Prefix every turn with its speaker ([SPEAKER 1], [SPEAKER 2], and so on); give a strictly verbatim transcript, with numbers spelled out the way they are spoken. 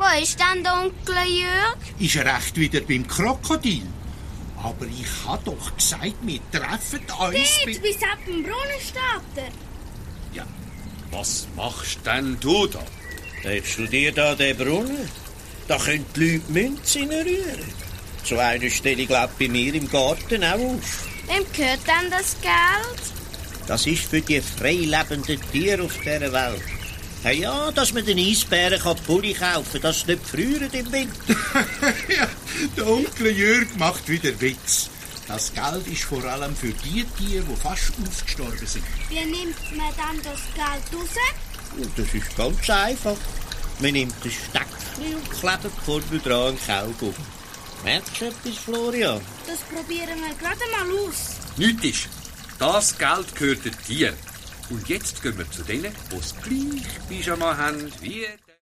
[SPEAKER 1] Wo ist denn der Onkel Jörg?
[SPEAKER 2] Ist er recht wieder beim Krokodil? Aber ich habe doch gesagt, wir treffen uns...
[SPEAKER 1] Dort, bis ab dem Brunnen steht er.
[SPEAKER 3] Ja, was machst denn du da?
[SPEAKER 4] Hebst du dir da den Brunnen? Da können die Leute Münzen rühren. So eine stelle ich, glaube bei mir im Garten auch auf.
[SPEAKER 1] Wem gehört denn das Geld?
[SPEAKER 4] Das ist für die freilebenden Tiere auf dieser Welt. Ja, ja, dass man den Eisbären Pulli kaufen kann, dass sie nicht frieren im Winter.
[SPEAKER 2] Ja, der Onkel Jörg macht wieder Witz. Das Geld ist vor allem für die Tiere, die fast ausgestorben sind.
[SPEAKER 1] Wie nimmt man dann das Geld raus?
[SPEAKER 4] Und das ist ganz einfach. Man nimmt ein Steckchen und klebt vorne dran einen Kaugummi. Merkst du etwas, Florian?
[SPEAKER 1] Das probieren wir gerade mal aus.
[SPEAKER 3] Nichts ist. Das Geld gehört den Tieren. Und jetzt gehen wir zu denen, die das gleiche Pyjama haben wie...